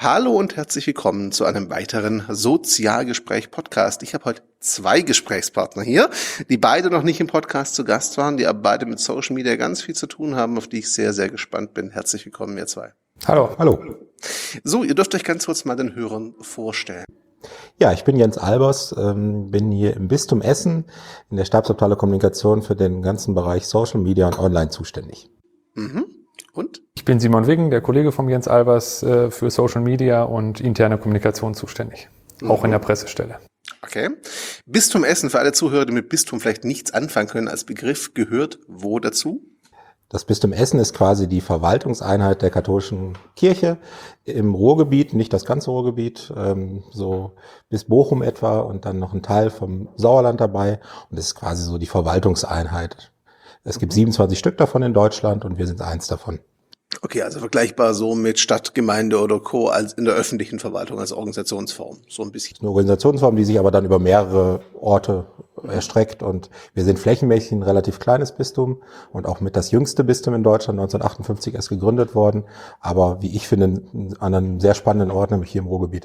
Hallo und herzlich willkommen zu einem weiteren Sozialgespräch-Podcast. Ich habe heute 2 Gesprächspartner hier, die beide noch nicht im Podcast zu Gast waren, die aber beide mit Social Media ganz viel zu tun haben, auf die ich sehr, sehr gespannt bin. Herzlich willkommen, ihr 2. Hallo. Hallo. So, ihr dürft euch ganz kurz mal den Hörern vorstellen. Ja, ich bin Jens Albers, bin hier im Bistum Essen in der Stabsabteilung Kommunikation für den ganzen Bereich Social Media und Online zuständig. Und? Ich bin Simon Wiggen, der Kollege von Jens Albers, für Social Media und interne Kommunikation zuständig, auch in der Pressestelle. Okay. Bistum Essen, für alle Zuhörer, die mit Bistum vielleicht nichts anfangen können, als Begriff gehört wo dazu? Das Bistum Essen ist quasi die Verwaltungseinheit der katholischen Kirche im Ruhrgebiet, nicht das ganze Ruhrgebiet, so bis Bochum etwa und dann noch ein Teil vom Sauerland dabei. Und das ist quasi so die Verwaltungseinheit. Es gibt 27 Stück davon in Deutschland und wir sind eins davon. Okay, also vergleichbar so mit Stadt, Gemeinde oder Co. als in der öffentlichen Verwaltung als Organisationsform, so ein bisschen. Eine Organisationsform, die sich aber dann über mehrere Orte erstreckt und wir sind flächenmäßig ein relativ kleines Bistum und auch mit das jüngste Bistum in Deutschland, 1958 erst gegründet worden, aber wie ich finde, an einem sehr spannenden Ort, nämlich hier im Ruhrgebiet.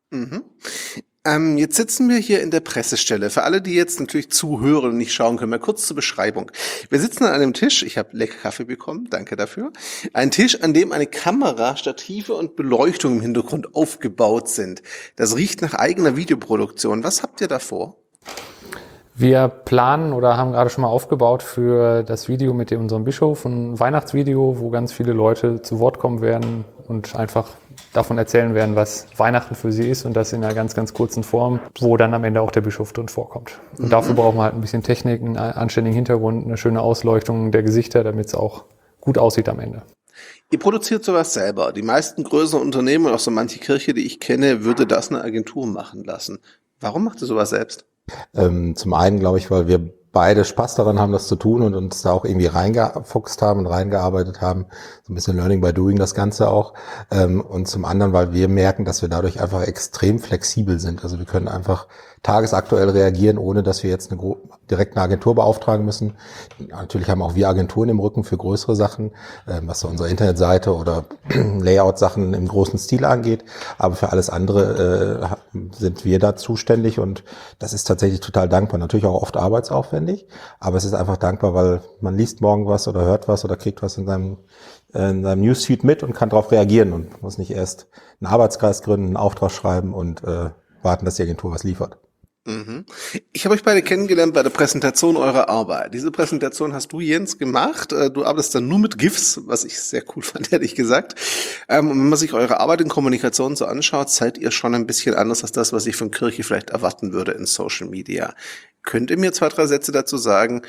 Jetzt sitzen wir hier in der Pressestelle. Für alle, die jetzt natürlich zuhören und nicht schauen können, mal kurz zur Beschreibung. Wir sitzen an einem Tisch, ich habe lecker Kaffee bekommen, danke dafür. Ein Tisch, an dem eine Kamera, Stative und Beleuchtung im Hintergrund aufgebaut sind. Das riecht nach eigener Videoproduktion. Was habt ihr da vor? Wir planen oder haben gerade schon mal aufgebaut für das Video mit unserem Bischof, ein Weihnachtsvideo, wo ganz viele Leute zu Wort kommen werden und einfach davon erzählen werden, was Weihnachten für sie ist und das in einer ganz, ganz kurzen Form, wo dann am Ende auch der Bischof drin vorkommt. Und dafür brauchen wir halt ein bisschen Technik, einen anständigen Hintergrund, eine schöne Ausleuchtung der Gesichter, damit es auch gut aussieht am Ende. Ihr produziert sowas selber. Die meisten größeren Unternehmen und auch so manche Kirche, die ich kenne, würde das eine Agentur machen lassen. Warum macht ihr sowas selbst? Zum einen glaube ich, weil wir beide Spaß daran haben, das zu tun und uns da auch irgendwie reingefuchst haben und reingearbeitet haben. So ein bisschen Learning by Doing das Ganze auch. Und zum anderen, weil wir merken, dass wir dadurch einfach extrem flexibel sind. Also wir können einfach tagesaktuell reagieren, ohne dass wir jetzt direkt eine Agentur beauftragen müssen. Natürlich haben auch wir Agenturen im Rücken für größere Sachen, was so unsere Internetseite oder Layout-Sachen im großen Stil angeht. Aber für alles andere sind wir da zuständig und das ist tatsächlich total dankbar. Natürlich auch oft arbeitsaufwendig, aber es ist einfach dankbar, weil man liest morgen was oder hört was oder kriegt was in seinem Newsfeed mit und kann darauf reagieren und muss nicht erst einen Arbeitskreis gründen, einen Auftrag schreiben und warten, dass die Agentur was liefert. Ich habe euch beide kennengelernt bei der Präsentation eurer Arbeit. Diese Präsentation hast du, Jens, gemacht. Du arbeitest dann nur mit GIFs, was ich sehr cool fand, ehrlich gesagt. Und wenn man sich eure Arbeit in Kommunikation so anschaut, seid ihr schon ein bisschen anders als das, was ich von Kirche vielleicht erwarten würde in Social Media. Könnt ihr mir 2, 3 Sätze dazu sagen,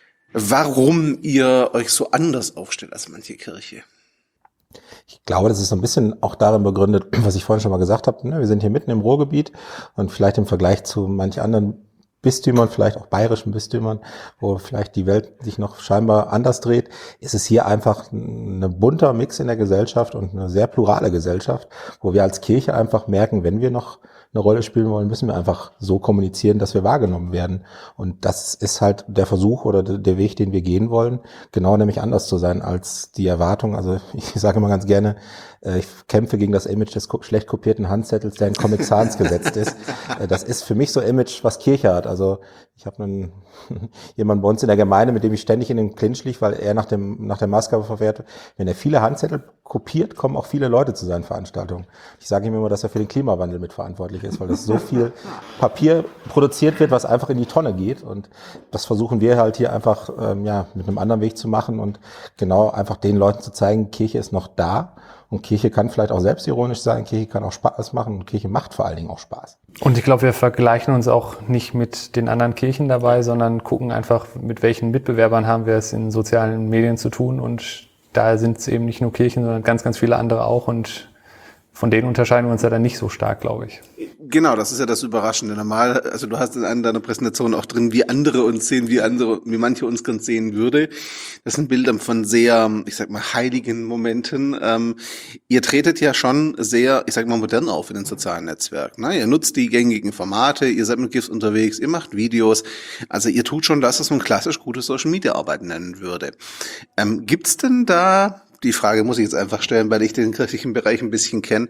warum ihr euch so anders aufstellt als manche Kirche? Ich glaube, das ist so ein bisschen auch darin begründet, was ich vorhin schon mal gesagt habe. Wir sind hier mitten im Ruhrgebiet und vielleicht im Vergleich zu manch anderen Bistümern, vielleicht auch bayerischen Bistümern, wo vielleicht die Welt sich noch scheinbar anders dreht, ist es hier einfach ein bunter Mix in der Gesellschaft und eine sehr plurale Gesellschaft, wo wir als Kirche einfach merken, wenn wir noch eine Rolle spielen wollen, müssen wir einfach so kommunizieren, dass wir wahrgenommen werden. Und das ist halt der Versuch oder der Weg, den wir gehen wollen, genau nämlich anders zu sein als die Erwartung. Also ich sage immer ganz gerne, ich kämpfe gegen das Image des schlecht kopierten Handzettels, der in Comic Sans gesetzt ist. Das ist für mich so Image, was Kirche hat. Also ich habe jemanden bei uns in der Gemeinde, mit dem ich ständig in den Clinch liege, weil er nach der Maßgabe verwehrt, wenn er viele Handzettel kopiert, kommen auch viele Leute zu seinen Veranstaltungen. Ich sage ihm immer, dass er für den Klimawandel mitverantwortlich ist, weil es so viel Papier produziert wird, was einfach in die Tonne geht. Und das versuchen wir halt hier einfach mit einem anderen Weg zu machen und genau einfach den Leuten zu zeigen, Kirche ist noch da. Und Kirche kann vielleicht auch selbstironisch sein, Kirche kann auch Spaß machen und Kirche macht vor allen Dingen auch Spaß. Und ich glaube, wir vergleichen uns auch nicht mit den anderen Kirchen dabei, sondern gucken einfach, mit welchen Mitbewerbern haben wir es in sozialen Medien zu tun. Und da sind es eben nicht nur Kirchen, sondern ganz, ganz viele andere auch. Und von denen unterscheiden wir uns ja dann nicht so stark, glaube ich. Genau, das ist ja das Überraschende. Normal, also du hast in einer deiner Präsentationen auch drin, wie andere uns sehen, wie manche uns ganz sehen würde. Das sind Bilder von sehr, ich sag mal, heiligen Momenten. Ihr tretet ja schon sehr, ich sag mal, modern auf in den sozialen Netzwerken. Ne? Ihr nutzt die gängigen Formate, ihr seid mit GIFs unterwegs, ihr macht Videos. Also ihr tut schon das, was man klassisch gute Social-Media-Arbeit nennen würde. Gibt's denn da, die Frage muss ich jetzt einfach stellen, weil ich den kirchlichen Bereich ein bisschen kenne,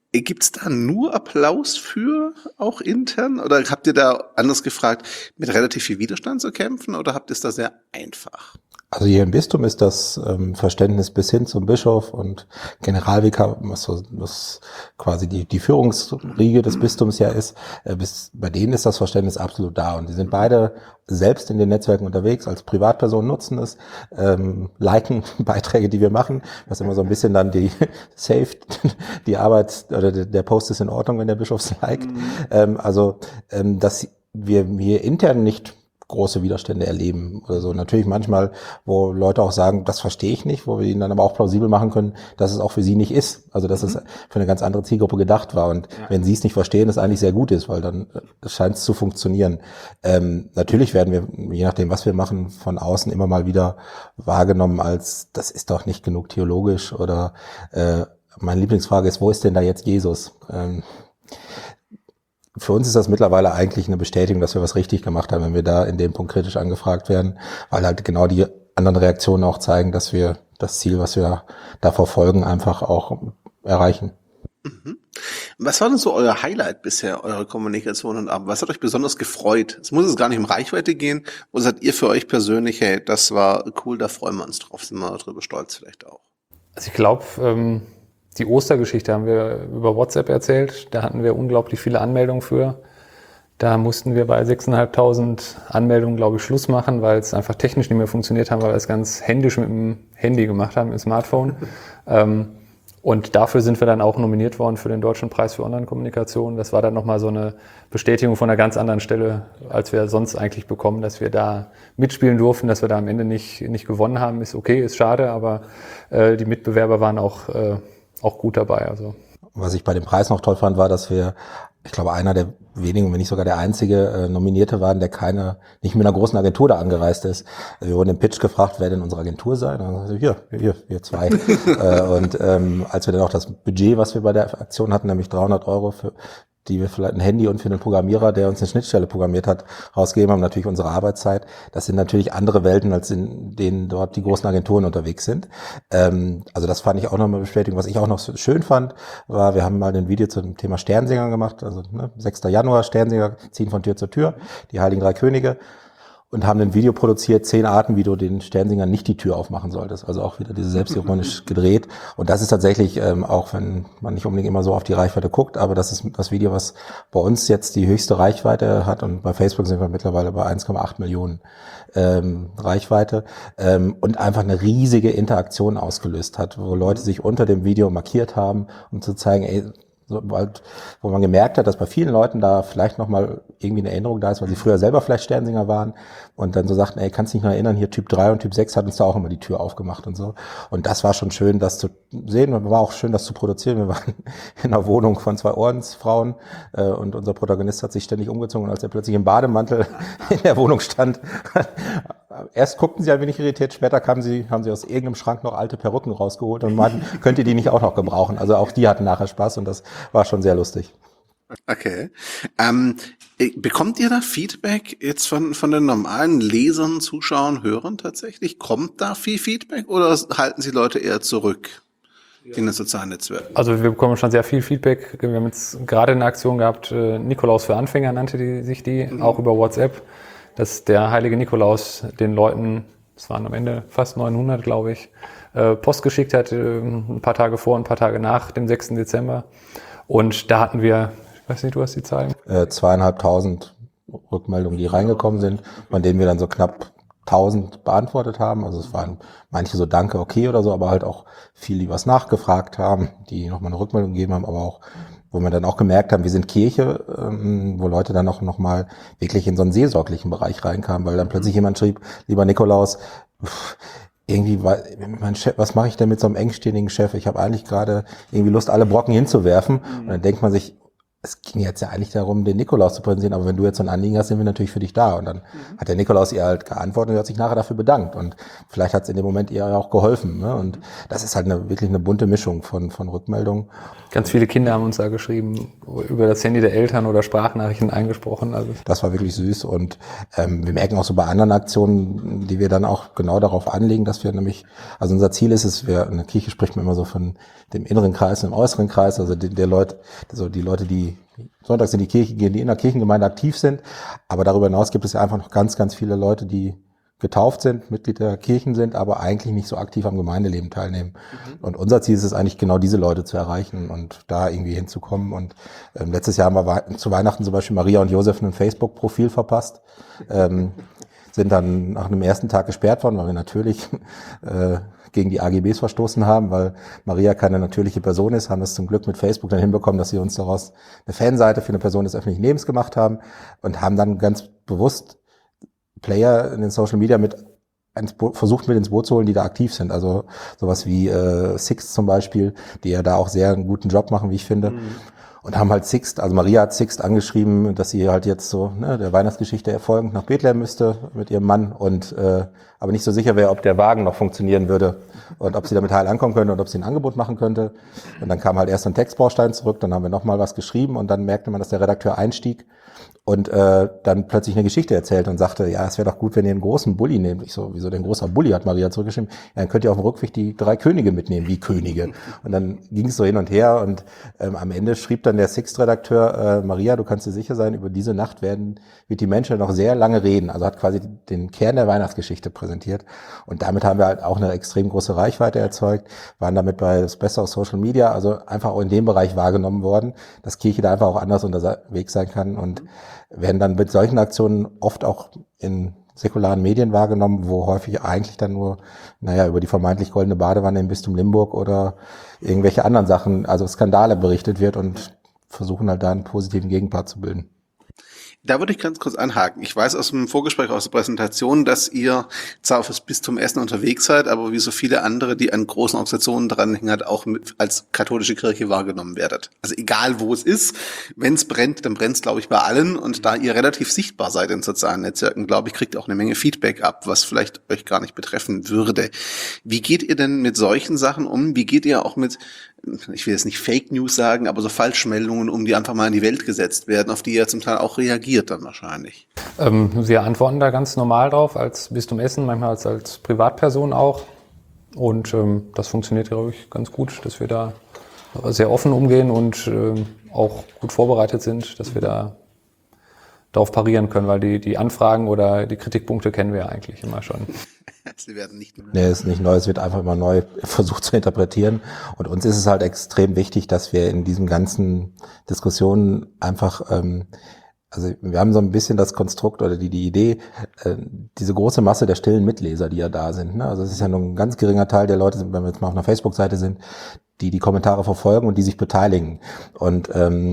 Gibt's da nur Applaus für, auch intern? Oder habt ihr da, anders gefragt, mit relativ viel Widerstand zu kämpfen oder habt ihr es da sehr einfach? Also hier im Bistum ist das Verständnis bis hin zum Bischof und Generalvikar, was quasi die Führungsriege des Bistums ja ist, bei denen ist das Verständnis absolut da. Und die sind beide selbst in den Netzwerken unterwegs, als Privatpersonen nutzen es, liken Beiträge, die wir machen, was immer so ein bisschen dann die Arbeit oder der Post ist in Ordnung, wenn der Bischof es liked. Dass wir hier intern nicht große Widerstände erleben oder so. Natürlich manchmal, wo Leute auch sagen, das verstehe ich nicht, wo wir ihnen dann aber auch plausibel machen können, dass es auch für sie nicht ist. Also dass es für eine ganz andere Zielgruppe gedacht war. Und wenn sie es nicht verstehen, es eigentlich sehr gut ist, weil dann scheint es zu funktionieren. Natürlich werden wir, je nachdem, was wir machen, von außen immer mal wieder wahrgenommen als, das ist doch nicht genug theologisch oder meine Lieblingsfrage ist, wo ist denn da jetzt Jesus? Für uns ist das mittlerweile eigentlich eine Bestätigung, dass wir was richtig gemacht haben, wenn wir da in dem Punkt kritisch angefragt werden, weil halt genau die anderen Reaktionen auch zeigen, dass wir das Ziel, was wir da verfolgen, einfach auch erreichen. Mhm. Was war denn so euer Highlight bisher, eure Kommunikation und Arbeit? Was hat euch besonders gefreut? Es muss jetzt gar nicht um Reichweite gehen. Oder seid ihr für euch persönlich, hey, das war cool, da freuen wir uns drauf, sind wir drüber stolz vielleicht auch? Also ich glaube, die Ostergeschichte haben wir über WhatsApp erzählt. Da hatten wir unglaublich viele Anmeldungen für. Da mussten wir bei 6.500 Anmeldungen, glaube ich, Schluss machen, weil es einfach technisch nicht mehr funktioniert haben, weil wir es ganz händisch mit dem Handy gemacht haben, mit dem Smartphone. Und dafür sind wir dann auch nominiert worden für den Deutschen Preis für Online-Kommunikation. Das war dann nochmal so eine Bestätigung von einer ganz anderen Stelle, als wir sonst eigentlich bekommen, dass wir da mitspielen durften, dass wir da am Ende nicht gewonnen haben. Ist okay, ist schade, aber die Mitbewerber waren auch gut dabei. Also. Was ich bei dem Preis noch toll fand, war, dass wir, ich glaube, einer der wenigen, wenn nicht sogar der einzige Nominierte waren, der nicht mit einer großen Agentur da angereist ist. Wir wurden im Pitch gefragt, wer denn unsere Agentur sei. Und dann wir zwei. Als wir dann auch das Budget, was wir bei der Aktion hatten, nämlich 300 € die wir vielleicht ein Handy und für den Programmierer, der uns eine Schnittstelle programmiert hat, rausgegeben haben, natürlich unsere Arbeitszeit. Das sind natürlich andere Welten, als in denen dort die großen Agenturen unterwegs sind. Also das fand ich auch nochmal Bestätigung. Was ich auch noch so schön fand, war, wir haben mal ein Video zum Thema Sternsinger gemacht, also 6. Januar, Sternsinger ziehen von Tür zu Tür, die Heiligen Drei Könige. Und haben ein Video produziert, 10 Arten, wie du den Sternsingern nicht die Tür aufmachen solltest. Also auch wieder diese selbstironisch gedreht. Und das ist tatsächlich, auch wenn man nicht unbedingt immer so auf die Reichweite guckt, aber das ist das Video, was bei uns jetzt die höchste Reichweite hat. Und bei Facebook sind wir mittlerweile bei 1,8 Millionen Reichweite. Und einfach eine riesige Interaktion ausgelöst hat, wo Leute sich unter dem Video markiert haben, um zu zeigen, ey, wo man gemerkt hat, dass bei vielen Leuten da vielleicht nochmal irgendwie eine Erinnerung da ist, weil sie früher selber vielleicht Sternsinger waren und dann so sagten, ey, kannst dich noch erinnern, hier Typ 3 und Typ 6 hat uns da auch immer die Tür aufgemacht und so. Und das war schon schön, das zu sehen und war auch schön, das zu produzieren. Wir waren in einer Wohnung von 2 Ordensfrauen und unser Protagonist hat sich ständig umgezogen und als er plötzlich im Bademantel in der Wohnung stand, erst guckten sie ein wenig irritiert, später haben sie aus irgendeinem Schrank noch alte Perücken rausgeholt und meinten, könnt ihr die nicht auch noch gebrauchen? Also auch die hatten nachher Spaß und das war schon sehr lustig. Okay. Bekommt ihr da Feedback jetzt von den normalen Lesern, Zuschauern, Hörern tatsächlich? Kommt da viel Feedback oder halten sie Leute eher zurück in den sozialen Netzwerken? Also wir bekommen schon sehr viel Feedback. Wir haben jetzt gerade eine Aktion gehabt, Nikolaus für Anfänger nannte sich die, auch über WhatsApp, dass der heilige Nikolaus den Leuten, es waren am Ende fast 900, glaube ich, Post geschickt hat, ein paar Tage vor, ein paar Tage nach dem 6. Dezember. Und da hatten wir, ich weiß nicht, du hast die Zahlen? 2.500 Rückmeldungen, die reingekommen sind, von denen wir dann so knapp 1.000 beantwortet haben. Also es waren manche so Danke, okay oder so, aber halt auch viele, die was nachgefragt haben, die nochmal eine Rückmeldung gegeben haben, aber auch wo wir dann auch gemerkt haben, wir sind Kirche, wo Leute dann auch nochmal wirklich in so einen seelsorglichen Bereich reinkamen, weil dann plötzlich jemand schrieb, lieber Nikolaus, irgendwie, mein Chef, was mache ich denn mit so einem engständigen Chef? Ich habe eigentlich gerade irgendwie Lust, alle Brocken hinzuwerfen. Und dann denkt man sich, es ging jetzt ja eigentlich darum, den Nikolaus zu präsentieren, aber wenn du jetzt so ein Anliegen hast, sind wir natürlich für dich da. Und dann hat der Nikolaus ihr halt geantwortet und hat sich nachher dafür bedankt. Und vielleicht hat es in dem Moment ihr auch geholfen. Ne? Und das ist halt wirklich eine bunte Mischung von Rückmeldungen. Ganz viele Kinder haben uns da geschrieben, über das Handy der Eltern oder Sprachnachrichten eingesprochen. Also Das war wirklich süß. Und wir merken auch so bei anderen Aktionen, die wir dann auch genau darauf anlegen, dass wir nämlich, also unser Ziel ist es, in der Kirche spricht man immer so von dem inneren Kreis und dem äußeren Kreis, also die Leute, die sonntags in die Kirche gehen, die in der Kirchengemeinde aktiv sind. Aber darüber hinaus gibt es ja einfach noch ganz, ganz viele Leute, die getauft sind, Mitglied der Kirchen sind, aber eigentlich nicht so aktiv am Gemeindeleben teilnehmen. Und unser Ziel ist es eigentlich, genau diese Leute zu erreichen und da irgendwie hinzukommen. Und letztes Jahr haben wir zu Weihnachten zum Beispiel Maria und Josef ein Facebook-Profil verpasst. Sind dann nach einem ersten Tag gesperrt worden, weil wir natürlich gegen die AGBs verstoßen haben, weil Maria keine natürliche Person ist, haben es zum Glück mit Facebook dann hinbekommen, dass sie uns daraus eine Fanseite für eine Person des öffentlichen Lebens gemacht haben und haben dann ganz bewusst Player in den Social Media versucht mit ins Boot zu holen, die da aktiv sind. Also sowas wie Sixt zum Beispiel, die ja da auch sehr einen guten Job machen, wie ich finde. Und haben halt Sixt, also Maria hat Sixt angeschrieben, dass sie halt jetzt so der Weihnachtsgeschichte folgend nach Bethlehem müsste mit ihrem Mann und aber nicht so sicher wäre, ob der Wagen noch funktionieren würde und ob sie damit heil ankommen könnte und ob sie ein Angebot machen könnte. Und dann kam halt erst ein Textbaustein zurück, dann haben wir nochmal was geschrieben und dann merkte man, dass der Redakteur einstieg und dann plötzlich eine Geschichte erzählt und sagte, ja, es wäre doch gut, wenn ihr einen großen Bulli nehmt. Ich so, wieso denn großer Bulli, hat Maria zurückgeschrieben. Ja, dann könnt ihr auf dem Rückweg die 3 Könige mitnehmen, wie Könige. Und dann ging es so hin und her und am Ende schrieb dann der Sixt-Redakteur, Maria, du kannst dir sicher sein, über diese Nacht wird die Menschheit noch sehr lange reden. Also hat quasi den Kern der Weihnachtsgeschichte präsentiert. Und damit haben wir halt auch eine extrem große Reichweite erzeugt, waren damit bei das Beste aus Social Media, also einfach auch in dem Bereich wahrgenommen worden, dass Kirche da einfach auch anders unterwegs sein kann und werden dann mit solchen Aktionen oft auch in säkularen Medien wahrgenommen, wo häufig eigentlich dann nur, über die vermeintlich goldene Badewanne im Bistum Limburg oder irgendwelche anderen Sachen, also Skandale berichtet wird und versuchen halt da einen positiven Gegenpart zu bilden. Da würde ich ganz kurz anhaken. Ich weiß aus dem Vorgespräch, aus der Präsentation, dass ihr zwar fürs Bistum Essen unterwegs seid, aber wie so viele andere, die an großen Organisationen dranhängen, halt auch als katholische Kirche wahrgenommen werdet. Also egal, wo es ist, wenn es brennt, dann brennt es, glaube ich, bei allen. Und da ihr relativ sichtbar seid in sozialen Netzwerken, glaube ich, kriegt ihr auch eine Menge Feedback ab, was vielleicht euch gar nicht betreffen würde. Wie geht ihr denn mit solchen Sachen um? Wie geht ihr auch mit, ich will jetzt nicht Fake News sagen, aber so Falschmeldungen um, die einfach mal in die Welt gesetzt werden, auf die ihr zum Teil auch reagiert dann wahrscheinlich? Wir antworten da ganz normal drauf, als Bistum Essen, manchmal als Privatperson auch. Und das funktioniert, glaube ich, ganz gut, dass wir da sehr offen umgehen und auch gut vorbereitet sind, dass wir da darauf parieren können, weil die Anfragen oder die Kritikpunkte kennen wir ja eigentlich immer schon. Sie werden nicht neu. Nee, es ist nicht neu, es wird einfach immer neu versucht zu interpretieren. Und uns ist es halt extrem wichtig, dass wir in diesen ganzen Diskussionen einfach, also wir haben so ein bisschen das Konstrukt oder die Idee, diese große Masse der stillen Mitleser, die ja da sind. Ne? Also es ist ja nur ein ganz geringer Teil der Leute, wenn wir jetzt mal auf einer Facebook-Seite sind, die Kommentare verfolgen und die sich beteiligen. Und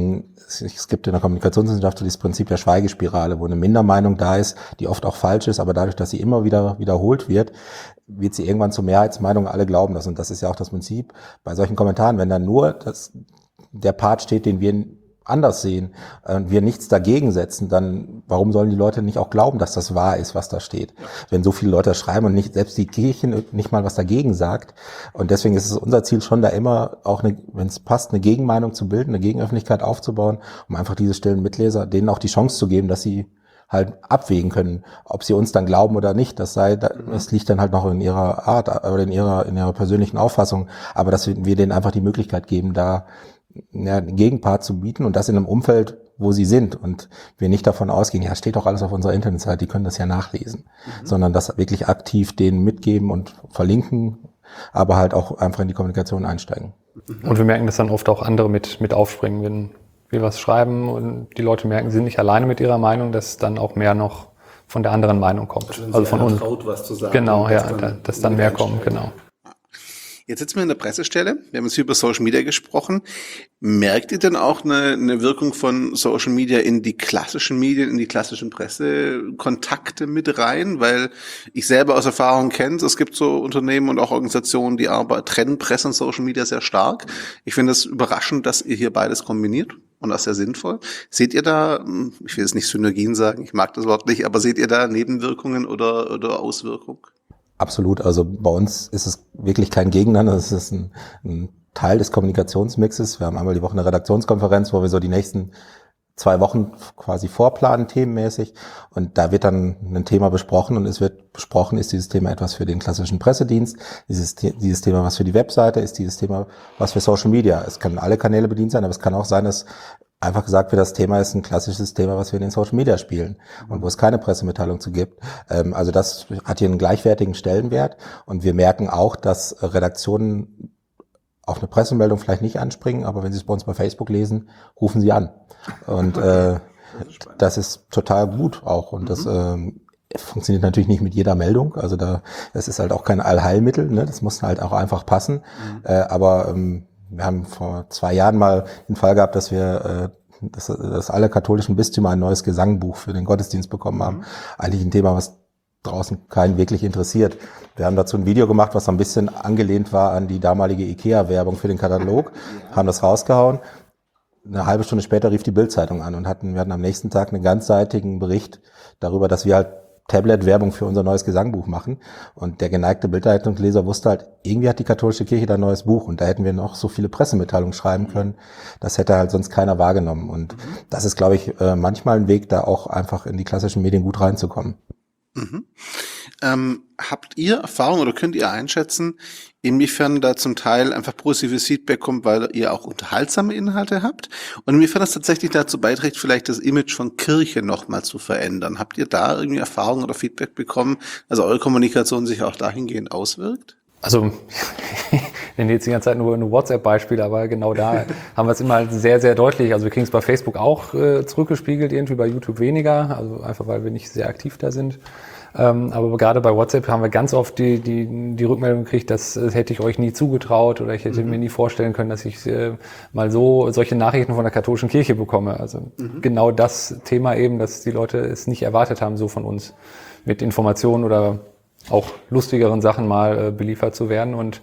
es gibt in der Kommunikationswissenschaft so dieses Prinzip der Schweigespirale, wo eine Mindermeinung da ist, die oft auch falsch ist, aber dadurch, dass sie immer wieder wiederholt wird sie irgendwann zur Mehrheitsmeinung, alle glauben das. Und das ist ja auch das Prinzip bei solchen Kommentaren, wenn dann nur der Part steht, den wir anders sehen und wir nichts dagegen setzen, dann warum sollen die Leute nicht auch glauben, dass das wahr ist, was da steht? Ja. Wenn so viele Leute schreiben und nicht selbst die Kirche nicht mal was dagegen sagt. Und deswegen ist es unser Ziel schon da immer auch, wenn es passt, eine Gegenmeinung zu bilden, eine Gegenöffentlichkeit aufzubauen, um einfach diese stillen Mitleser, denen auch die Chance zu geben, dass sie halt abwägen können, ob sie uns dann glauben oder nicht. Das liegt dann halt noch in ihrer Art oder in ihrer persönlichen Auffassung. Aber dass wir denen einfach die Möglichkeit geben, da einen Gegenpart zu bieten und das in einem Umfeld, wo sie sind und wir nicht davon ausgehen, ja, steht doch alles auf unserer Internetseite, die können das ja nachlesen, sondern das wirklich aktiv denen mitgeben und verlinken, aber halt auch einfach in die Kommunikation einsteigen. Und wir merken, dass dann oft auch andere mit aufspringen, wenn wir was schreiben und die Leute merken, sie sind nicht alleine mit ihrer Meinung, dass dann auch mehr noch von der anderen Meinung kommt. Also von uns. Traut, was zu sagen. Genau, ja, dass dann mehr kommt, genau. Jetzt sitzen wir in der Pressestelle. Wir haben jetzt hier über Social Media gesprochen. Merkt ihr denn auch eine Wirkung von Social Media in die klassischen Medien, in die klassischen Pressekontakte mit rein? Weil ich selber aus Erfahrung kenne, es gibt so Unternehmen und auch Organisationen, die trennen Presse und Social Media sehr stark. Ich finde es überraschend, dass ihr hier beides kombiniert. und auch sehr sinnvoll. Seht ihr da, ich will jetzt nicht Synergien sagen, ich mag das Wort nicht, aber seht ihr da Nebenwirkungen oder Auswirkungen? Absolut. Also bei uns ist es wirklich kein Gegeneinander. Es ist ein Teil des Kommunikationsmixes. Wir haben einmal die Woche eine Redaktionskonferenz, wo wir so die nächsten 2 Wochen quasi vorplanen, themenmäßig. Und da wird dann ein Thema besprochen und es wird besprochen, ist dieses Thema etwas für den klassischen Pressedienst, ist dieses Thema was für die Webseite, ist dieses Thema was für Social Media. Es können alle Kanäle bedient sein, aber es kann auch sein, dass einfach gesagt wird, das Thema ist ein klassisches Thema, was wir in den Social Media spielen und wo es keine Pressemitteilung zu gibt. Also das hat hier einen gleichwertigen Stellenwert und wir merken auch, dass Redaktionen auf eine Pressemeldung vielleicht nicht anspringen, aber wenn Sie es bei uns bei Facebook lesen, rufen Sie an. Und das ist total gut auch. Und das funktioniert natürlich nicht mit jeder Meldung. Also das ist halt auch kein Allheilmittel. Ne? Das muss halt auch einfach passen. Aber wir haben vor 2 Jahren mal den Fall gehabt, dass dass alle katholischen Bistümer ein neues Gesangbuch für den Gottesdienst bekommen haben. Eigentlich ein Thema, was draußen keinen wirklich interessiert. Wir haben dazu ein Video gemacht, was so ein bisschen angelehnt war an die damalige IKEA-Werbung für den Katalog, haben das rausgehauen. Eine halbe Stunde später rief die Bild-Zeitung an und wir hatten am nächsten Tag einen ganzseitigen Bericht darüber, dass wir halt Tablet-Werbung für unser neues Gesangbuch machen. Und der geneigte Bild-Zeitungsleser wusste halt, irgendwie hat die katholische Kirche da ein neues Buch und da hätten wir noch so viele Pressemitteilungen schreiben können. Das hätte halt sonst keiner wahrgenommen. Und das ist, glaube ich, manchmal ein Weg, da auch einfach in die klassischen Medien gut reinzukommen. Habt ihr Erfahrung oder könnt ihr einschätzen, inwiefern da zum Teil einfach positives Feedback kommt, weil ihr auch unterhaltsame Inhalte habt und inwiefern das tatsächlich dazu beiträgt, vielleicht das Image von Kirche nochmal zu verändern? Habt ihr da irgendwie Erfahrung oder Feedback bekommen, also eure Kommunikation sich auch dahingehend auswirkt? Also, ich nenne jetzt die ganze Zeit nur ein WhatsApp-Beispiel, aber genau da haben wir es immer sehr, sehr deutlich. Also wir kriegen es bei Facebook auch zurückgespiegelt, irgendwie bei YouTube weniger, also einfach weil wir nicht sehr aktiv da sind. Aber gerade bei WhatsApp haben wir ganz oft die Rückmeldung gekriegt, das hätte ich euch nie zugetraut oder ich hätte mir nie vorstellen können, dass ich mal solche Nachrichten von der katholischen Kirche bekomme. Also genau das Thema eben, dass die Leute es nicht erwartet haben, so von uns mit Informationen oder auch lustigeren Sachen mal beliefert zu werden. Und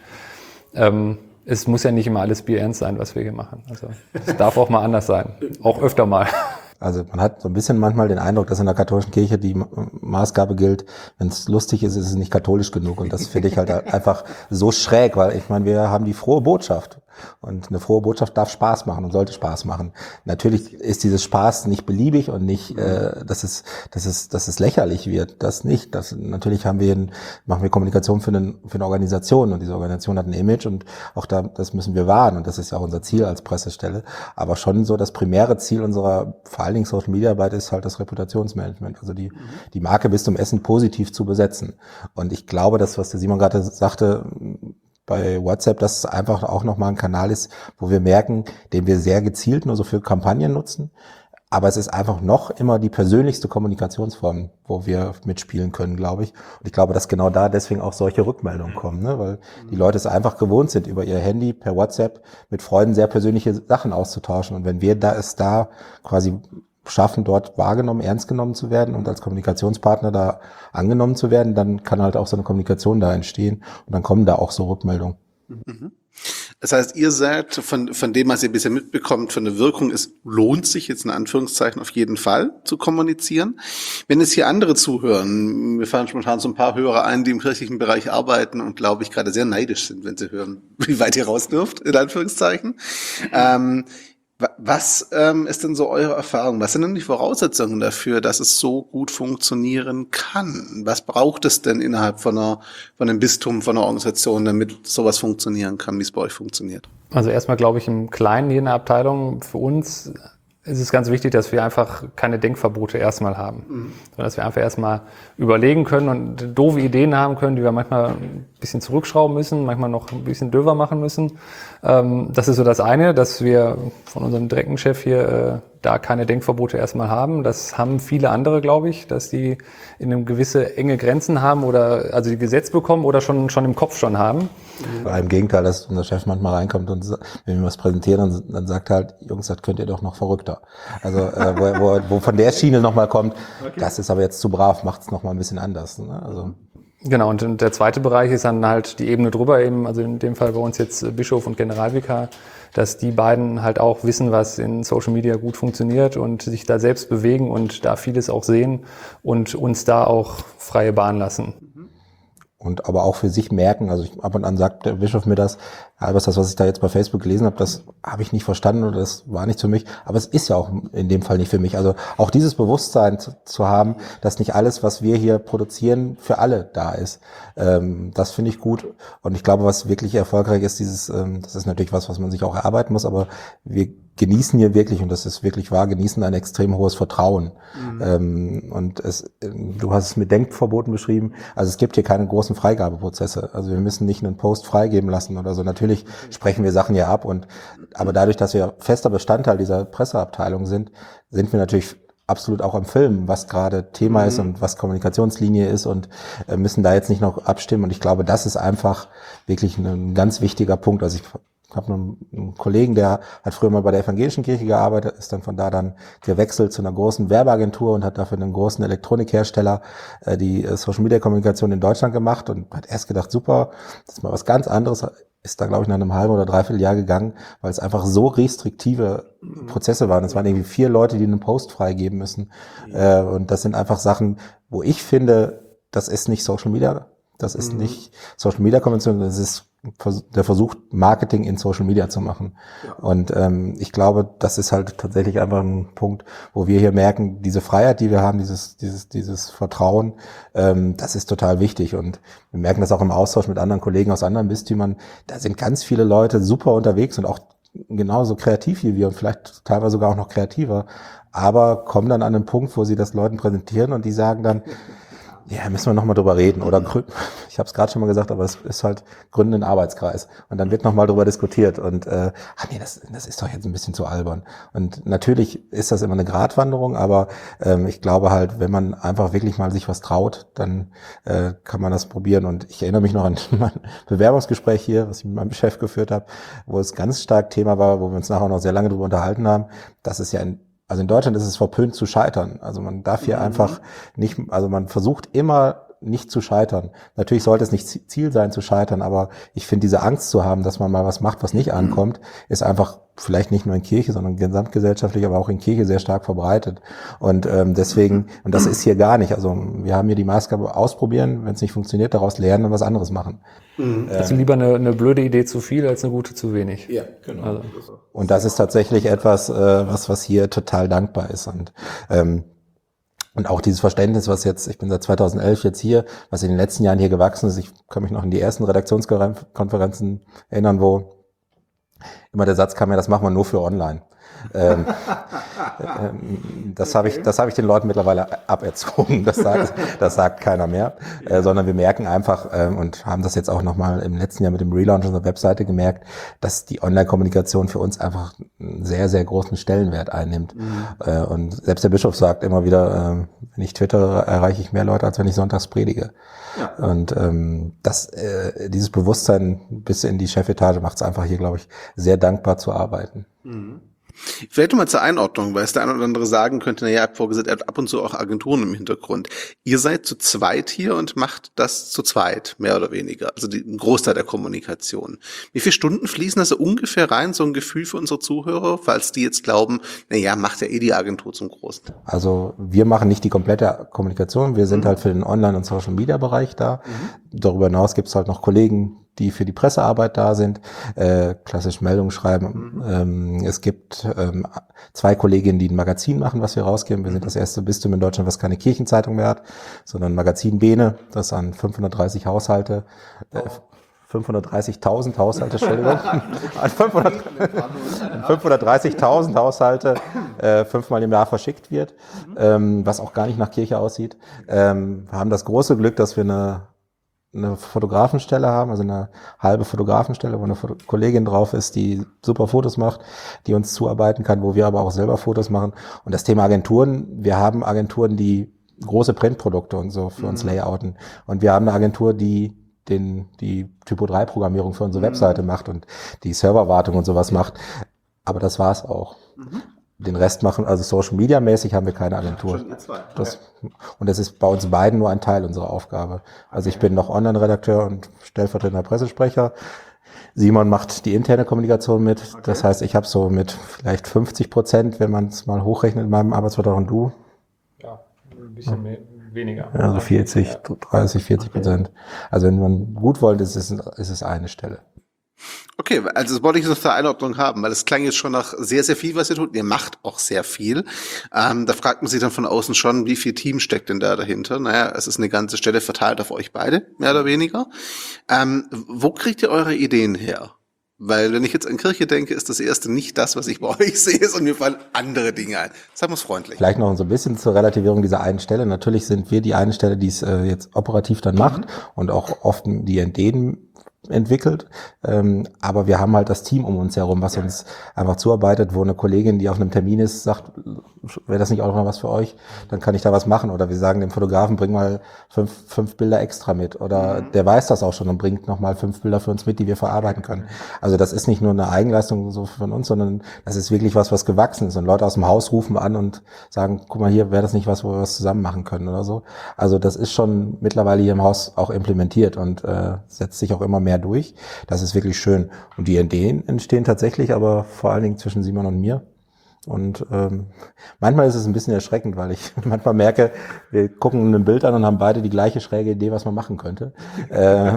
es muss ja nicht immer alles bierernst sein, was wir hier machen. Also es darf auch mal anders sein, auch öfter mal. Also man hat so ein bisschen manchmal den Eindruck, dass in der katholischen Kirche die Maßgabe gilt, wenn es lustig ist, ist es nicht katholisch genug. Und das finde ich halt einfach so schräg, weil ich meine, wir haben die frohe Botschaft. Und eine frohe Botschaft darf Spaß machen und sollte Spaß machen. Natürlich ist dieses Spaß nicht beliebig und nicht, dass es lächerlich wird. Das nicht. Natürlich machen wir Kommunikation für eine Organisation und diese Organisation hat ein Image und auch das müssen wir wahren und das ist ja auch unser Ziel als Pressestelle. Aber schon so das primäre Ziel unserer vor allen Dingen Social Media Arbeit ist halt das Reputationsmanagement. Also die Marke Bistum Essen positiv zu besetzen. Und ich glaube, das, was der Simon gerade sagte, bei WhatsApp, dass es einfach auch nochmal ein Kanal ist, wo wir merken, den wir sehr gezielt nur so für Kampagnen nutzen. Aber es ist einfach noch immer die persönlichste Kommunikationsform, wo wir mitspielen können, glaube ich. Und ich glaube, dass genau da deswegen auch solche Rückmeldungen kommen, ne? Weil die Leute es einfach gewohnt sind, über ihr Handy per WhatsApp mit Freunden sehr persönliche Sachen auszutauschen. Und wenn wir da quasi schaffen, dort wahrgenommen, ernst genommen zu werden und als Kommunikationspartner da angenommen zu werden, dann kann halt auch so eine Kommunikation da entstehen und dann kommen da auch so Rückmeldungen. Das heißt, ihr sagt, von dem, was ihr bisher mitbekommt, von der Wirkung, es lohnt sich jetzt in Anführungszeichen auf jeden Fall zu kommunizieren. Wenn es hier andere zuhören, mir fallen spontan so ein paar Hörer ein, die im kirchlichen Bereich arbeiten und glaube ich gerade sehr neidisch sind, wenn sie hören, wie weit ihr raus dürft, in Anführungszeichen. Was ist denn so eure Erfahrung? Was sind denn die Voraussetzungen dafür, dass es so gut funktionieren kann? Was braucht es denn innerhalb von einem Bistum, von einer Organisation, damit sowas funktionieren kann, wie es bei euch funktioniert? Also erstmal glaube ich im Kleinen hier in der Abteilung für uns ist es ganz wichtig, dass wir einfach keine Denkverbote erstmal haben, sondern dass wir einfach erstmal überlegen können und doofe Ideen haben können, die wir manchmal ein bisschen zurückschrauben müssen, manchmal noch ein bisschen döver machen müssen. Das ist so das eine, dass wir von unserem direkten Chef hier da keine Denkverbote erstmal haben. Das haben viele andere, glaube ich, dass die in einem gewisse enge Grenzen haben oder also die Gesetz bekommen oder schon im Kopf schon haben. Im Gegenteil, dass unser Chef manchmal reinkommt und wenn wir was präsentieren, dann sagt halt, Jungs, das könnt ihr doch noch verrückter. Also wo von der Schiene nochmal kommt, okay. Das ist aber jetzt zu brav, macht's nochmal ein bisschen anders. Ne? Also Genau, und der zweite Bereich ist dann halt die Ebene drüber eben, also in dem Fall bei uns jetzt Bischof und Generalvikar, dass die beiden halt auch wissen, was in Social Media gut funktioniert und sich da selbst bewegen und da vieles auch sehen und uns da auch freie Bahn lassen. Und aber auch für sich merken, also ab und an sagt der Bischof mir das, Albers, das, was ich da jetzt bei Facebook gelesen habe, das habe ich nicht verstanden oder das war nicht für mich, aber es ist ja auch in dem Fall nicht für mich. Also auch dieses Bewusstsein zu haben, dass nicht alles, was wir hier produzieren, für alle da ist, das finde ich gut. Und ich glaube, was wirklich erfolgreich ist, das ist natürlich was man sich auch erarbeiten muss, aber wir genießen hier wirklich, und das ist wirklich wahr, genießen ein extrem hohes Vertrauen. Und du hast es mit Denkverboten beschrieben, also es gibt hier keine großen Freigabeprozesse. Also wir müssen nicht einen Post freigeben lassen oder so. Natürlich sprechen wir Sachen ja ab, aber dadurch, dass wir fester Bestandteil dieser Presseabteilung sind wir natürlich absolut auch am Filmen, was gerade Thema ist und was Kommunikationslinie ist und müssen da jetzt nicht noch abstimmen. Und ich glaube, das ist einfach wirklich ein ganz wichtiger Punkt. Also ich habe einen Kollegen, der hat früher mal bei der Evangelischen Kirche gearbeitet, ist dann von da dann gewechselt zu einer großen Werbeagentur und hat dafür einen großen Elektronikhersteller die Social-Media-Kommunikation in Deutschland gemacht und hat erst gedacht, super, das ist mal was ganz anderes, ist da, glaube ich, nach einem halben oder dreiviertel Jahr gegangen, weil es einfach so restriktive Prozesse waren. Es waren irgendwie 4 Leute, die einen Post freigeben müssen. Und das sind einfach Sachen, wo ich finde, das ist nicht Social Media, das ist nicht Social Media Konvention, das ist der Versuch, Marketing in Social Media zu machen. Ja. Und ich glaube, das ist halt tatsächlich einfach ein Punkt, wo wir hier merken, diese Freiheit, die wir haben, dieses Vertrauen, das ist total wichtig. Und wir merken das auch im Austausch mit anderen Kollegen aus anderen Bistümern. Da sind ganz viele Leute super unterwegs und auch genauso kreativ wie wir und vielleicht teilweise sogar auch noch kreativer, aber kommen dann an einen Punkt, wo sie das Leuten präsentieren und die sagen dann, ja, müssen wir nochmal drüber reden. Oder ich habe es gerade schon mal gesagt, aber es ist halt gründen einen Arbeitskreis. Und dann wird nochmal drüber diskutiert. Und nee, das ist doch jetzt ein bisschen zu albern. Und natürlich ist das immer eine Gratwanderung, aber ich glaube halt, wenn man einfach wirklich mal sich was traut, dann kann man das probieren. Und ich erinnere mich noch an mein Bewerbungsgespräch hier, was ich mit meinem Chef geführt habe, wo es ganz stark Thema war, wo wir uns nachher noch sehr lange drüber unterhalten haben, dass es ja also in Deutschland ist es verpönt zu scheitern. Also man darf hier einfach nicht, also man versucht immer nicht zu scheitern. Natürlich sollte es nicht Ziel sein zu scheitern, aber ich finde diese Angst zu haben, dass man mal was macht, was nicht ankommt, ist einfach vielleicht nicht nur in Kirche, sondern gesamtgesellschaftlich, aber auch in Kirche sehr stark verbreitet. Und deswegen, und das ist hier gar nicht. Also wir haben hier die Maßgabe ausprobieren, wenn es nicht funktioniert, daraus lernen und was anderes machen. Also lieber eine blöde Idee zu viel als eine gute zu wenig. Ja, genau. Also. Und das ist tatsächlich etwas, was hier total dankbar ist. Und auch dieses Verständnis, ich bin seit 2011 jetzt hier, was in den letzten Jahren hier gewachsen ist. Ich kann mich noch an die ersten Redaktionskonferenzen erinnern, wo immer der Satz kam, ja, das machen wir nur für online. Das habe ich den Leuten mittlerweile aberzogen. Das sagt keiner mehr, sondern wir merken einfach und haben das jetzt auch nochmal im letzten Jahr mit dem Relaunch unserer Webseite gemerkt, dass die Online-Kommunikation für uns einfach einen sehr, sehr großen Stellenwert einnimmt. Und selbst der Bischof sagt immer wieder, wenn ich twittere, erreiche ich mehr Leute, als wenn ich sonntags predige. Ja. Und dieses Bewusstsein bis in die Chefetage macht es einfach hier, glaube ich, sehr dankbar zu arbeiten. Vielleicht nochmal zur Einordnung, weil es der eine oder andere sagen könnte, naja, vorgesagt, er hat ab und zu auch Agenturen im Hintergrund. Ihr seid zu zweit hier und macht das zu zweit, mehr oder weniger. Also ein Großteil der Kommunikation. Wie viele Stunden fließen da so ungefähr rein, so ein Gefühl für unsere Zuhörer, falls die jetzt glauben, naja, macht ja eh die Agentur zum Großen? Also wir machen nicht die komplette Kommunikation, wir sind halt für den Online- und Social-Media-Bereich da. Darüber hinaus gibt es halt noch Kollegen, die für die Pressearbeit da sind, klassisch Meldungen schreiben. Es gibt 2 Kolleginnen, die ein Magazin machen, was wir rausgeben. Wir sind das erste Bistum in Deutschland, was keine Kirchenzeitung mehr hat, sondern Magazin Bene, das an 530 Haushalte, 530.000 Haushalte, Entschuldigung, an 530.000 Haushalte 5-mal im Jahr verschickt wird, was auch gar nicht nach Kirche aussieht. Wir haben das große Glück, dass wir eine Fotografenstelle haben, also eine halbe Fotografenstelle, wo eine Kollegin drauf ist, die super Fotos macht, die uns zuarbeiten kann, wo wir aber auch selber Fotos machen. Und das Thema Agenturen, wir haben Agenturen, die große Printprodukte und so für uns layouten. Und wir haben eine Agentur, die die Typo-3-Programmierung für unsere Webseite macht und die Serverwartung und sowas macht. Aber das war's auch. den Rest machen, also Social Media mäßig haben wir keine Agentur. Und das ist bei uns beiden nur ein Teil unserer Aufgabe. Also ich bin noch Online-Redakteur und stellvertretender Pressesprecher. Simon macht die interne Kommunikation mit. Okay. Das heißt, ich habe so mit vielleicht 50%, wenn man es mal hochrechnet in meinem Arbeitsvertrag, und du? Ja, ein bisschen weniger. Ja, so 30-40%. Also wenn man gut wollt, ist es eine Stelle. Okay, also das wollte ich so zur Einordnung haben, weil es klang jetzt schon nach sehr, sehr viel, was ihr tut. Ihr macht auch sehr viel. Da fragt man sich dann von außen schon, wie viel Team steckt denn da dahinter? Naja, es ist eine ganze Stelle verteilt auf euch beide, mehr oder weniger. Wo kriegt ihr eure Ideen her? Weil wenn ich jetzt an Kirche denke, ist das erste nicht das, was ich bei euch sehe, sondern mir fallen andere Dinge ein. Sagen wir es freundlich. Vielleicht noch so ein bisschen zur Relativierung dieser einen Stelle. Natürlich sind wir die eine Stelle, die es jetzt operativ dann macht und auch oft die Ideen entwickelt, aber wir haben halt das Team um uns herum, was uns einfach zuarbeitet, wo eine Kollegin, die auf einem Termin ist, sagt, wäre das nicht auch noch was für euch, dann kann ich da was machen, oder wir sagen dem Fotografen, bring mal fünf Bilder extra mit, oder der weiß das auch schon und bringt nochmal 5 Bilder für uns mit, die wir verarbeiten können. Also das ist nicht nur eine Eigenleistung so von uns, sondern das ist wirklich was gewachsen ist, und Leute aus dem Haus rufen an und sagen, guck mal hier, wäre das nicht was, wo wir was zusammen machen können oder so. Also das ist schon mittlerweile hier im Haus auch implementiert und setzt sich auch immer mehr durch. Das ist wirklich schön. Und die Ideen entstehen tatsächlich, aber vor allen Dingen zwischen Simon und mir. Und manchmal ist es ein bisschen erschreckend, weil ich manchmal merke, wir gucken ein Bild an und haben beide die gleiche schräge Idee, was man machen könnte. Ja,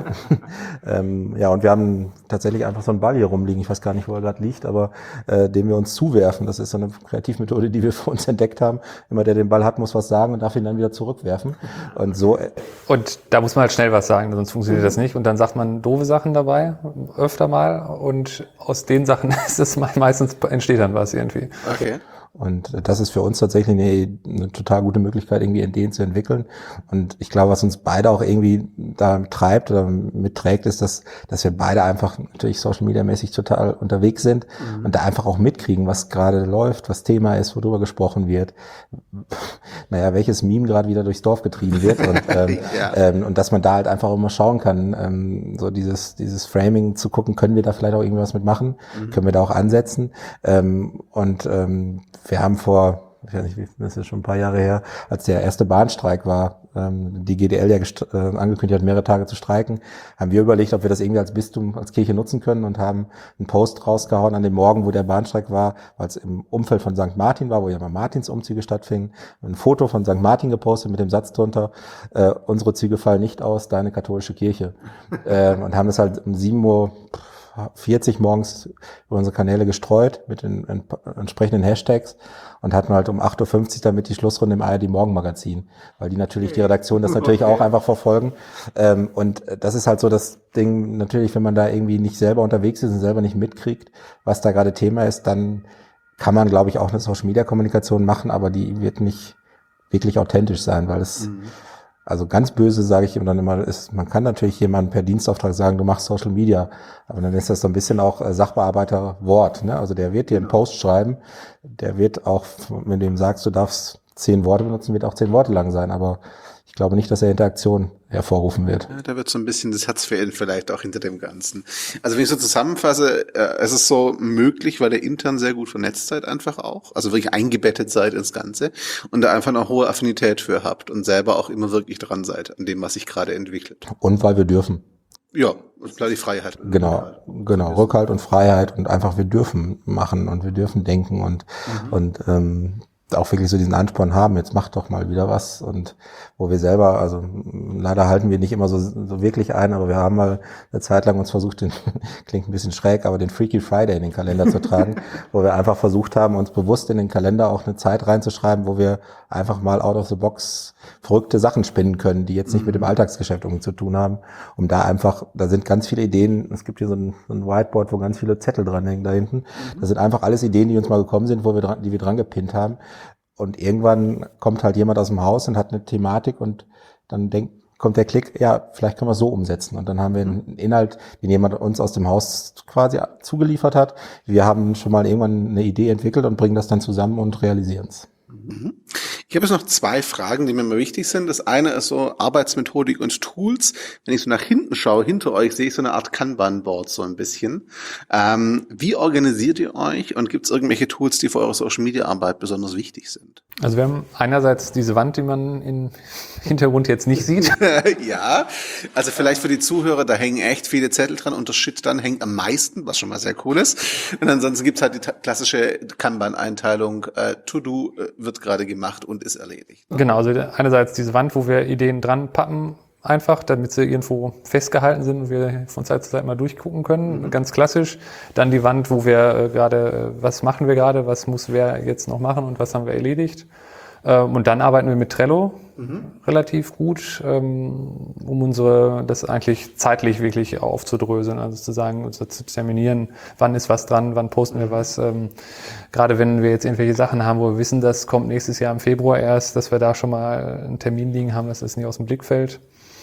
und wir haben tatsächlich einfach so einen Ball hier rumliegen, ich weiß gar nicht, wo er gerade liegt, aber den wir uns zuwerfen. Das ist so eine Kreativmethode, die wir für uns entdeckt haben. Immer der den Ball hat, muss was sagen und darf ihn dann wieder zurückwerfen. Und so. Und da muss man halt schnell was sagen, sonst funktioniert das nicht. Und dann sagt man doofe Sachen dabei, öfter mal. Und aus den Sachen ist es meistens entsteht dann was irgendwie. Okay. Und das ist für uns tatsächlich eine total gute Möglichkeit, irgendwie Ideen zu entwickeln. Und ich glaube, was uns beide auch irgendwie da treibt oder mitträgt, ist, dass wir beide einfach natürlich Social Media mäßig total unterwegs sind und da einfach auch mitkriegen, was gerade läuft, was Thema ist, worüber gesprochen wird. Naja, welches Meme gerade wieder durchs Dorf getrieben wird. Und, und dass man da halt einfach immer schauen kann, so dieses Framing zu gucken, können wir da vielleicht auch irgendwas mitmachen? Können wir da auch ansetzen? Wir haben ich weiß nicht, das ist schon ein paar Jahre her, als der erste Bahnstreik war, die GDL ja angekündigt hat, mehrere Tage zu streiken, haben wir überlegt, ob wir das irgendwie als Bistum, als Kirche nutzen können, und haben einen Post rausgehauen an dem Morgen, wo der Bahnstreik war, weil es im Umfeld von St. Martin war, wo ja mal Martinsumzüge stattfingen, ein Foto von St. Martin gepostet mit dem Satz drunter, unsere Züge fallen nicht aus, deine katholische Kirche. Und haben das halt um 7:40 morgens über unsere Kanäle gestreut mit den entsprechenden Hashtags und hatten halt um 8:50 damit die Schlussrunde im ARD Morgenmagazin, weil die natürlich, die Redaktion das natürlich auch einfach verfolgen. Und das ist halt so das Ding, natürlich, wenn man da irgendwie nicht selber unterwegs ist und selber nicht mitkriegt, was da gerade Thema ist, dann kann man, glaube ich, auch eine Social-Media-Kommunikation machen, aber die wird nicht wirklich authentisch sein, weil es also ganz böse sage ich ihm dann immer, man kann natürlich jemandem per Dienstauftrag sagen, du machst Social Media, aber dann ist das so ein bisschen auch Sachbearbeiterwort, ne? Also der wird dir einen Post schreiben, der wird auch, wenn du ihm sagst, du darfst 10 Worte benutzen, wird auch 10 Worte lang sein, aber ich glaube nicht, dass er Interaktion hervorrufen wird. Ja, da wird so ein bisschen das Herz fehlen vielleicht auch hinter dem Ganzen. Also wenn ich so zusammenfasse, es ist so möglich, weil ihr intern sehr gut vernetzt seid einfach auch, also wirklich eingebettet seid ins Ganze und da einfach eine hohe Affinität für habt und selber auch immer wirklich dran seid an dem, was sich gerade entwickelt. Und weil wir dürfen. Ja, und klar die Freiheit. Genau, Rückhalt und Freiheit und einfach wir dürfen machen und wir dürfen denken und auch wirklich so diesen Ansporn haben, jetzt macht doch mal wieder was, und wo wir selber, also leider halten wir nicht immer so wirklich ein, aber wir haben mal eine Zeit lang uns versucht, klingt ein bisschen schräg, aber den Freaky Friday in den Kalender zu tragen, wo wir einfach versucht haben, uns bewusst in den Kalender auch eine Zeit reinzuschreiben, wo wir einfach mal out of the box verrückte Sachen spinnen können, die jetzt nicht mit dem Alltagsgeschäft irgendwie zu tun haben, um da sind ganz viele Ideen, es gibt hier so ein Whiteboard, wo ganz viele Zettel dran hängen da hinten, das sind einfach alles Ideen, die uns mal gekommen sind, die wir dran gepinnt haben. Und irgendwann kommt halt jemand aus dem Haus und hat eine Thematik und dann kommt der Klick, ja, vielleicht können wir es so umsetzen. Und dann haben wir einen Inhalt, den jemand uns aus dem Haus quasi zugeliefert hat. Wir haben schon mal irgendwann eine Idee entwickelt und bringen das dann zusammen und realisieren es. Ich habe jetzt noch 2 Fragen, die mir immer wichtig sind. Das eine ist so Arbeitsmethodik und Tools. Wenn ich so nach hinten schaue, hinter euch sehe ich so eine Art Kanban-Board so ein bisschen. Wie organisiert ihr euch und gibt es irgendwelche Tools, die für eure Social-Media-Arbeit besonders wichtig sind? Also wir haben einerseits diese Wand, die man im Hintergrund jetzt nicht sieht. Ja, also vielleicht für die Zuhörer, da hängen echt viele Zettel dran und das Shit dann hängt am meisten, was schon mal sehr cool ist. Und ansonsten gibt's halt die klassische Kanban-Einteilung, To-Do wird gerade gemacht und ist erledigt. Genau, also einerseits diese Wand, wo wir Ideen dran pappen, einfach, damit sie irgendwo festgehalten sind und wir von Zeit zu Zeit mal durchgucken können, ganz klassisch. Dann die Wand, wo wir was machen wir gerade, was muss wer jetzt noch machen und was haben wir erledigt. Und dann arbeiten wir mit Trello relativ gut, um das eigentlich zeitlich wirklich aufzudröseln, also zu sagen, zu terminieren, wann ist was dran, wann posten wir was. Gerade wenn wir jetzt irgendwelche Sachen haben, wo wir wissen, das kommt nächstes Jahr im Februar erst, dass wir da schon mal einen Termin liegen haben, dass das nicht aus dem Blick fällt.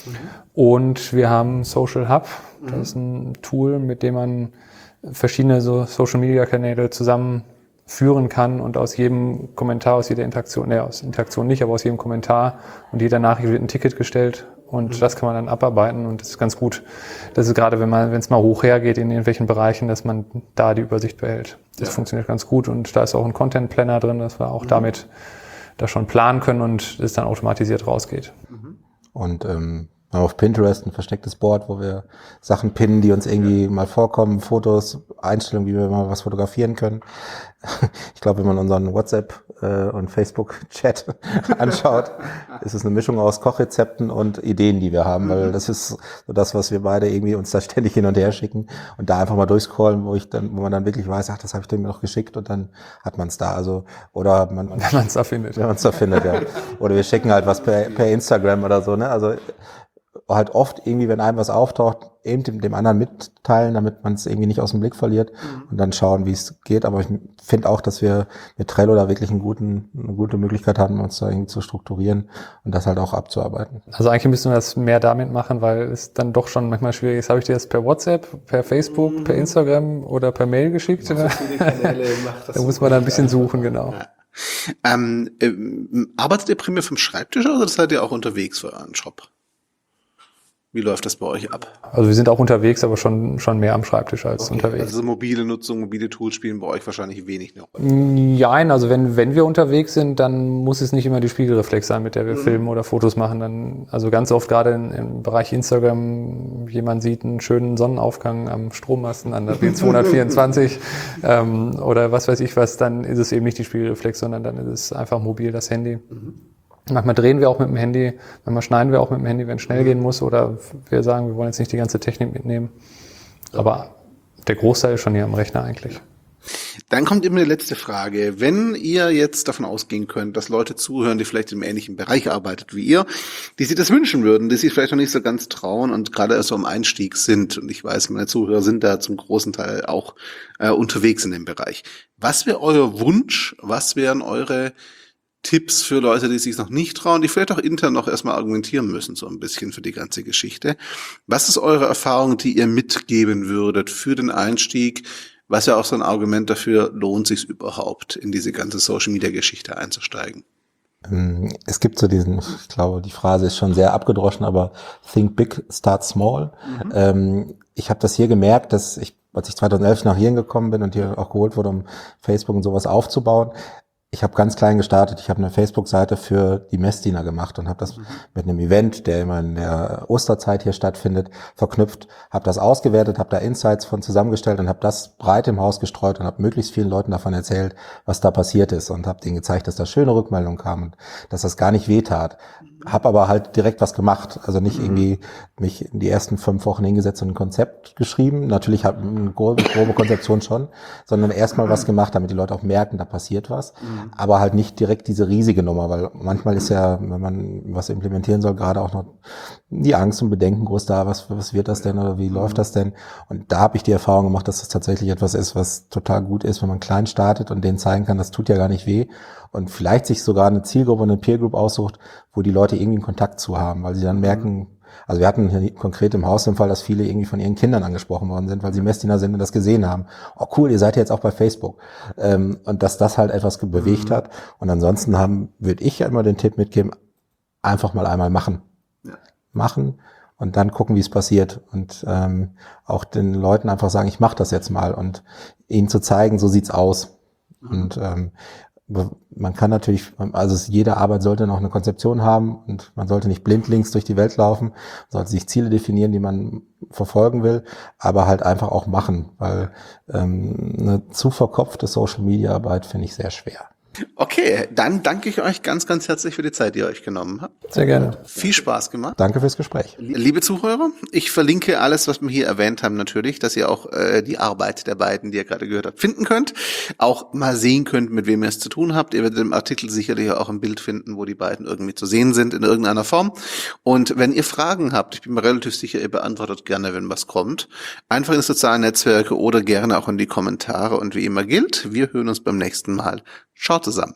Und wir haben Social Hub, das ist ein Tool, mit dem man verschiedene so Social-Media-Kanäle zusammenführen kann und aus jedem Kommentar, aus jeder Interaktion, aus Interaktion nicht, aber aus jedem Kommentar und jeder Nachricht wird ein Ticket gestellt und das kann man dann abarbeiten und das ist ganz gut. Das ist gerade, wenn es mal hoch hergeht in irgendwelchen Bereichen, dass man da die Übersicht behält. Das funktioniert ganz gut und da ist auch ein Content-Planner drin, dass wir auch damit da schon planen können und es dann automatisiert rausgeht. Und auf Pinterest ein verstecktes Board, wo wir Sachen pinnen, die uns irgendwie mal vorkommen, Fotos, Einstellungen, wie wir mal was fotografieren können. Ich glaube, wenn man unseren WhatsApp und Facebook-Chat anschaut, ist es eine Mischung aus Kochrezepten und Ideen, die wir haben, weil das ist so das, was wir beide irgendwie uns da ständig hin und her schicken und da einfach mal durchscrollen, wo man dann wirklich weiß, ach, das habe ich dem noch geschickt und dann hat man es da. Also oder wenn man es da findet. Wenn man es da findet, ja. Oder wir schicken halt was per Instagram oder so, ne? Also halt oft irgendwie, wenn einem was auftaucht, eben dem anderen mitteilen, damit man es irgendwie nicht aus dem Blick verliert und dann schauen, wie es geht. Aber ich finde auch, dass wir mit Trello da wirklich eine gute Möglichkeit haben, uns da irgendwie zu strukturieren und das halt auch abzuarbeiten. Also eigentlich müssen wir das mehr damit machen, weil es dann doch schon manchmal schwierig ist. Habe ich dir das per WhatsApp, per Facebook, per Instagram oder per Mail geschickt? So viele Kanäle macht das. Da muss man da ein bisschen suchen, genau. Ja. Arbeitet ihr primär vom Schreibtisch aus oder seid ihr auch unterwegs für euren Job? Wie läuft das bei euch ab? Also wir sind auch unterwegs, aber schon mehr am Schreibtisch als unterwegs. Also mobile Nutzung, mobile Tools spielen bei euch wahrscheinlich wenig eine Rolle. Nein, also wenn wir unterwegs sind, dann muss es nicht immer die Spiegelreflex sein, mit der wir filmen oder Fotos machen. Also ganz oft gerade im Bereich Instagram, jemand sieht einen schönen Sonnenaufgang am Strommasten an der B224 oder was weiß ich was, dann ist es eben nicht die Spiegelreflex, sondern dann ist es einfach mobil das Handy. Manchmal drehen wir auch mit dem Handy, manchmal schneiden wir auch mit dem Handy, wenn es schnell gehen muss oder wir sagen, wir wollen jetzt nicht die ganze Technik mitnehmen. Aber der Großteil ist schon hier am Rechner eigentlich. Dann kommt immer die letzte Frage. Wenn ihr jetzt davon ausgehen könnt, dass Leute zuhören, die vielleicht im ähnlichen Bereich arbeitet wie ihr, die sich das wünschen würden, die sich vielleicht noch nicht so ganz trauen und gerade erst so am Einstieg sind, und ich weiß, meine Zuhörer sind da zum großen Teil auch unterwegs in dem Bereich. Was wäre euer Wunsch? Was wären eure Tipps für Leute, die sich noch nicht trauen, die vielleicht auch intern noch erstmal argumentieren müssen, so ein bisschen für die ganze Geschichte? Was ist eure Erfahrung, die ihr mitgeben würdet für den Einstieg? Was ja auch so ein Argument dafür, lohnt sich überhaupt, in diese ganze Social-Media-Geschichte einzusteigen? Es gibt so ich glaube, die Phrase ist schon sehr abgedroschen, aber think big, start small. Ich habe das hier gemerkt, als ich 2011 nach Hierhin gekommen bin und hier auch geholt wurde, um Facebook und sowas aufzubauen. Ich habe ganz klein gestartet. Ich habe eine Facebook-Seite für die Messdiener gemacht und habe das mit einem Event, der immer in der Osterzeit hier stattfindet, verknüpft. Habe das ausgewertet, habe da Insights von zusammengestellt und habe das breit im Haus gestreut und habe möglichst vielen Leuten davon erzählt, was da passiert ist und habe denen gezeigt, dass da schöne Rückmeldungen kamen und dass das gar nicht wehtat. Habe aber halt direkt was gemacht. Also nicht irgendwie mich in die ersten 5 Wochen hingesetzt und ein Konzept geschrieben. Natürlich habe eine grobe Konzeption schon, sondern erstmal was gemacht, damit die Leute auch merken, da passiert was. Aber halt nicht direkt diese riesige Nummer, weil manchmal ist ja, wenn man was implementieren soll, gerade auch noch die Angst und Bedenken groß da, was wird das denn oder wie läuft das denn? Und da habe ich die Erfahrung gemacht, dass das tatsächlich etwas ist, was total gut ist, wenn man klein startet und denen zeigen kann, das tut ja gar nicht weh und vielleicht sich sogar eine Zielgruppe und eine Peergroup aussucht, wo die Leute irgendwie einen Kontakt zu haben, weil sie dann merken, Also wir hatten hier konkret im Haus den Fall, dass viele irgendwie von ihren Kindern angesprochen worden sind, weil sie Messdiener sind und das gesehen haben. Oh cool, ihr seid ja jetzt auch bei Facebook. Und dass das halt etwas bewegt hat. Und ansonsten würde ich ja immer den Tipp mitgeben, einfach mal einmal machen. Ja. Machen und dann gucken, wie es passiert. Und auch den Leuten einfach sagen, ich mache das jetzt mal und ihnen zu zeigen, so sieht's aus. Und man kann natürlich, also jede Arbeit sollte noch eine Konzeption haben und man sollte nicht blindlings durch die Welt laufen, man sollte sich Ziele definieren, die man verfolgen will, aber halt einfach auch machen, weil eine zu verkopfte Social-Media-Arbeit finde ich sehr schwer. Okay, dann danke ich euch ganz, ganz herzlich für die Zeit, die ihr euch genommen habt. Sehr gerne. Viel Spaß gemacht. Danke fürs Gespräch. Liebe Zuhörer, ich verlinke alles, was wir hier erwähnt haben, natürlich, dass ihr auch die Arbeit der beiden, die ihr gerade gehört habt, finden könnt. Auch mal sehen könnt, mit wem ihr es zu tun habt. Ihr werdet im Artikel sicherlich auch ein Bild finden, wo die beiden irgendwie zu sehen sind in irgendeiner Form. Und wenn ihr Fragen habt, ich bin mir relativ sicher, ihr beantwortet gerne, wenn was kommt. Einfach in die sozialen Netzwerke oder gerne auch in die Kommentare. Und wie immer gilt, wir hören uns beim nächsten Mal. Ciao zusammen.